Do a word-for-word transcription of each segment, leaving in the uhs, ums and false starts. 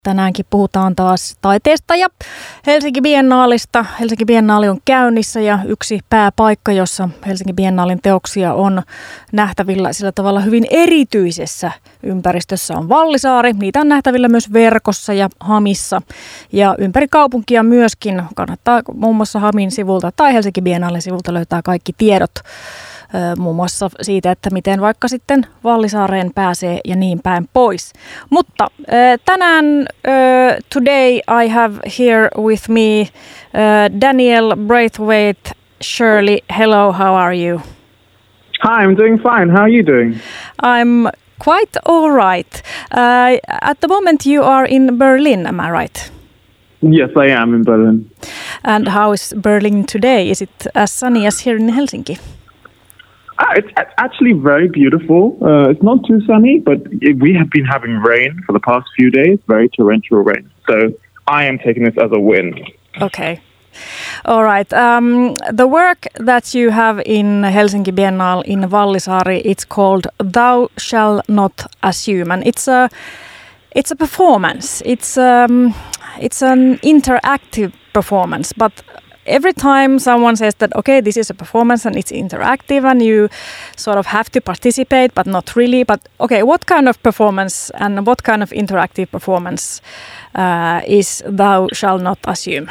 Tänäänkin puhutaan taas taiteesta ja Helsinki Biennaalista. Helsinki Biennaali on käynnissä ja yksi pääpaikka, jossa Helsinki Biennaalin teoksia on nähtävillä sillä tavalla hyvin erityisessä ympäristössä on Vallisaari. Niitä on nähtävillä myös verkossa ja Hamissa ja ympäri kaupunkia myöskin. Kannattaa muun muassa Hamin sivulta tai Helsinki Biennaalin sivulta löytää kaikki tiedot. Muun muassa siitä, että miten vaikka sitten Vallisaareen pääsee ja niin päin pois. Mutta tänään, today I have here with me Daniel Braithwaite. Shirley, hello, how are you? Hi, I'm doing fine. How are you doing? I'm quite all right. Uh, at the moment you are in Berlin, am I right? Yes, I am in Berlin. And how is Berlin today? Is it as sunny as here in Helsinki? Ah, it's actually very beautiful. Uh, it's not too sunny, but it, we have been having rain for the past few days, very torrential rain. So I am taking this as a win. Okay. All right. Um, the work that you have in Helsinki Biennale in Vallisaari, it's called Thou Shall Not Assume. And it's a, it's a performance. It's, um, it's an interactive performance, but every time someone says that, okay, this is a performance and it's interactive and you sort of have to participate, but not really. But okay, what kind of performance and what kind of interactive performance uh, is Thou Shall Not Assume?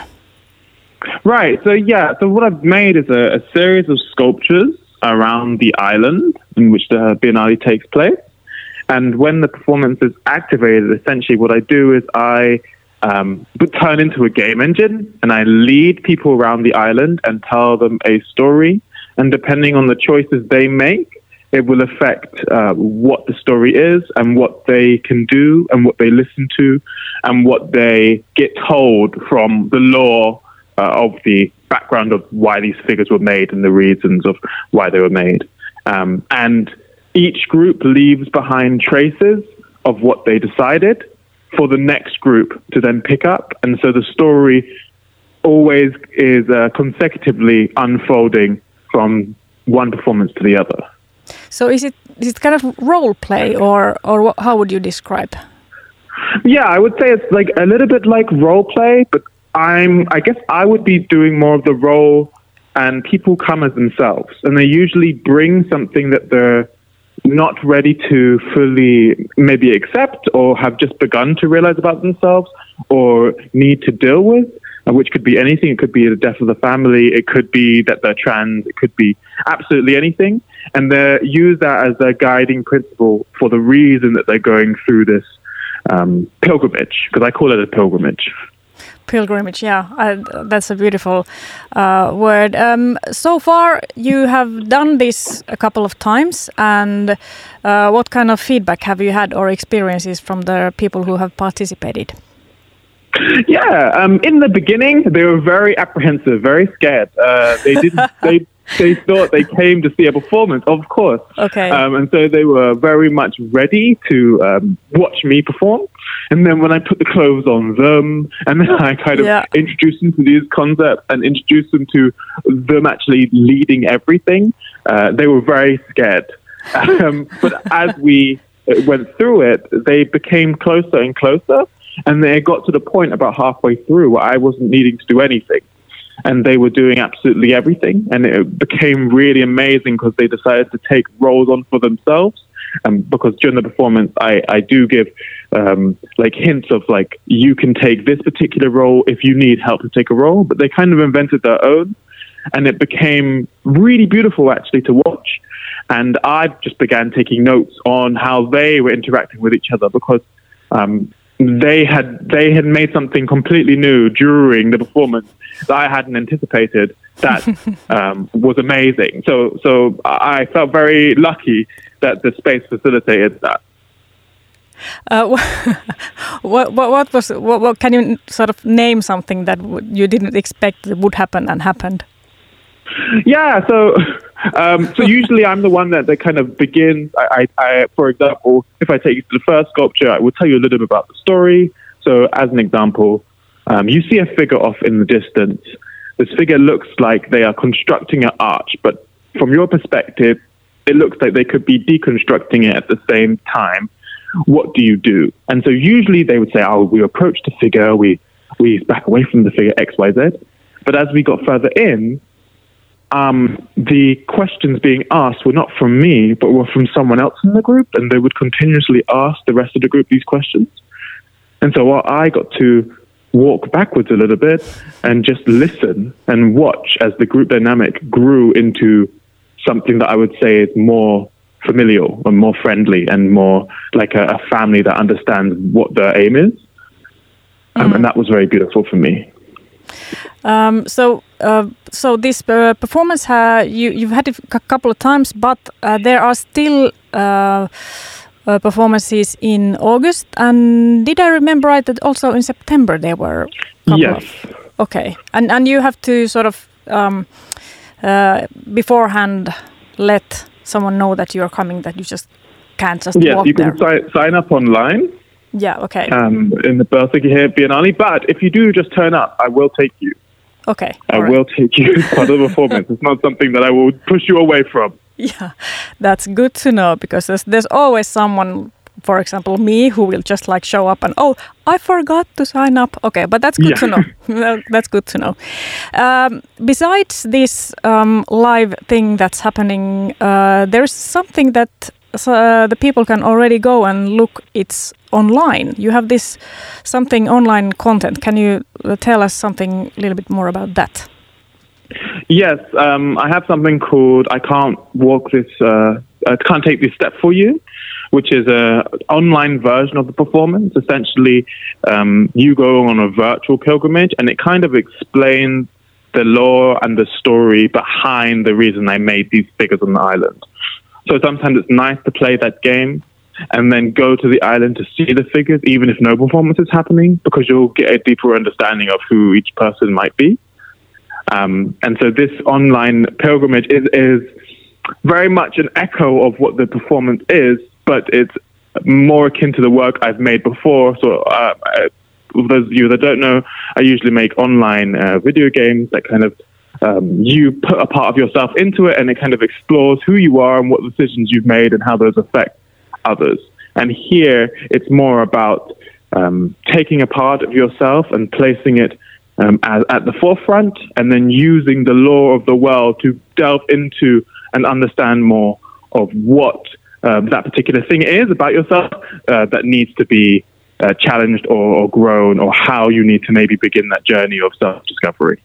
Right. So, yeah, so what I've made is a, a series of sculptures around the island in which the Biennale takes place. And when the performance is activated, essentially what I do is I Um, but turn into a game engine, and I lead people around the island and tell them a story. And depending on the choices they make, it will affect uh, what the story is and what they can do and what they listen to and what they get told from the lore uh, of the background of why these figures were made and the reasons of why they were made. Um, and each group leaves behind traces of what they decided for the next group to then pick up. And so the story always is uh, consecutively unfolding from one performance to the other. So is it is it kind of role play, or or what, how would you describe? Yeah, I would say it's like a little bit like role play, but I'm I guess I would be doing more of the role, and people come as themselves, and they usually bring something that they're not ready to fully maybe accept or have just begun to realize about themselves or need to deal with, which could be anything. It could be the death of the family. It could be that they're trans. It could be absolutely anything. And they use that as their guiding principle for the reason that they're going through this um, pilgrimage, because I call it a pilgrimage. Pilgrimage, yeah, I, that's a beautiful uh, word. Um, so far, you have done this a couple of times, and uh, what kind of feedback have you had or experiences from the people who have participated? Yeah, um, in the beginning, they were very apprehensive, very scared. Uh, they didn't. they they thought they came to see a performance, of course. Okay. Um, and so they were very much ready to um, watch me perform. And then when I put the clothes on them, and then I kind of yeah. introduced them to these concepts and introduced them to them actually leading everything, uh, they were very scared. Um, but as we went through it, they became closer and closer, and they got to the point about halfway through where I wasn't needing to do anything. And they were doing absolutely everything, and it became really amazing because they decided to take roles on for themselves. Um, because during the performance, I, I do give um, like hints of like, you can take this particular role if you need help to take a role, but they kind of invented their own, and it became really beautiful actually to watch. And I just began taking notes on how they were interacting with each other, because um, they had they had made something completely new during the performance that I hadn't anticipated that um, was amazing. So so I felt very lucky that the space facilitated that. Uh, what, what, what was what, what? Can you sort of name something that w- you didn't expect that would happen and happened? Yeah, so um, so usually I'm the one that, that kind of begins. I, I, I, for example, if I take you to the first sculpture, I will tell you a little bit about the story. So as an example, um, you see a figure off in the distance. This figure looks like they are constructing an arch, but from your perspective, it looks like they could be deconstructing it at the same time. what do you do? And so usually they would say, oh, we approach the figure, we, we back away from the figure X, Y, Z. But as we got further in, um, the questions being asked were not from me, but were from someone else in the group, and they would continuously ask the rest of the group these questions. And so while I got to walk backwards a little bit and just listen and watch as the group dynamic grew into something that I would say is more familial and more friendly and more like a, a family that understands what their aim is. Um, mm. And that was very beautiful for me. Um, so, uh, so this uh, performance, uh, you, you've had it a couple of times, but uh, there are still uh, uh, performances in August. And did I remember right that also in September there were? A couple yes. Of, okay, and and you have to sort of um, uh, beforehand let someone know that you're coming, that you just can't just yes, walk you can there. Si- sign up online. Yeah, okay. Um, in the Helsinki Biennale, but if you do just turn up, I will take you. Okay. I right. will take you as part of the performance. It's not something that I will push you away from. Yeah, that's good to know, because there's, there's always someone, for example, me, who will just like show up and, oh, I forgot to sign up. Okay, but that's good yeah. to know. That's good to know. Um, besides this um, live thing that's happening, uh, there's something that uh, the people can already go and look. It's online. You have this something online content. Can you tell us something a little bit more about that? Yes, um, I have something called I Can't Walk This, uh, I Can't Take This Step For You, which is an online version of the performance. Essentially, um, you go on a virtual pilgrimage, and it kind of explains the lore and the story behind the reason I made these figures on the island. So sometimes it's nice to play that game and then go to the island to see the figures, even if no performance is happening, because you'll get a deeper understanding of who each person might be. Um, and so this online pilgrimage is, is very much an echo of what the performance is, but it's more akin to the work I've made before. So uh, for those of you that don't know, I usually make online uh, video games that kind of um, you put a part of yourself into it, and it kind of explores who you are and what decisions you've made and how those affect others. And here it's more about um, taking a part of yourself and placing it um, as, at the forefront, and then using the lore of the world to delve into and understand more of what um, that particular thing is about yourself uh, that needs to be uh, challenged or, or grown, or how you need to maybe begin that journey of self-discovery.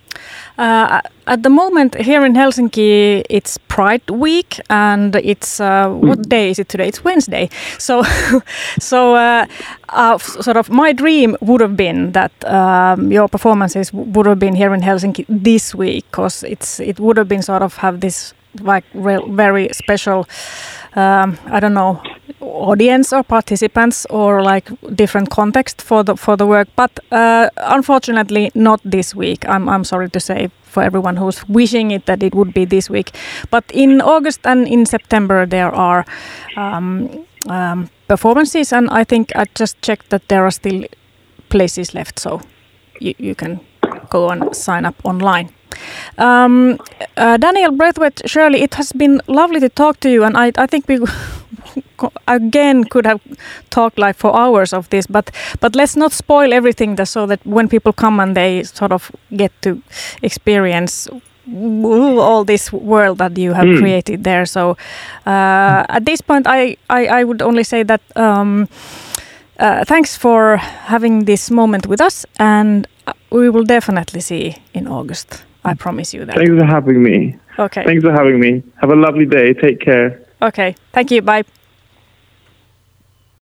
Uh, at the moment here in Helsinki, it's Pride Week, and it's uh, what day is it today? It's Wednesday. So, so uh, uh, sort of my dream would have been that um, your performances would have been here in Helsinki this week, because it's it would have been sort of have this like real, very special, um, I don't know, audience or participants or like different context for the for the work, but uh, unfortunately not this week. I'm I'm sorry to say for everyone who's wishing it that it would be this week. But in August and in September there are um, um, performances, and I think I just checked that there are still places left, so you, you can go and sign up online. Um, uh, Daniel Braithwaite, Shirley, it has been lovely to talk to you, and I, I think we again could have talked like for hours of this, but but let's not spoil everything, so that when people come and they sort of get to experience all this world that you have mm. created there. So uh, at this point, I, I, I would only say that um, uh, thanks for having this moment with us, and we will definitely see in August. I promise you that. Thanks for having me. Okay. Thanks for having me. Have a lovely day. Take care. Okay. Thank you. Bye.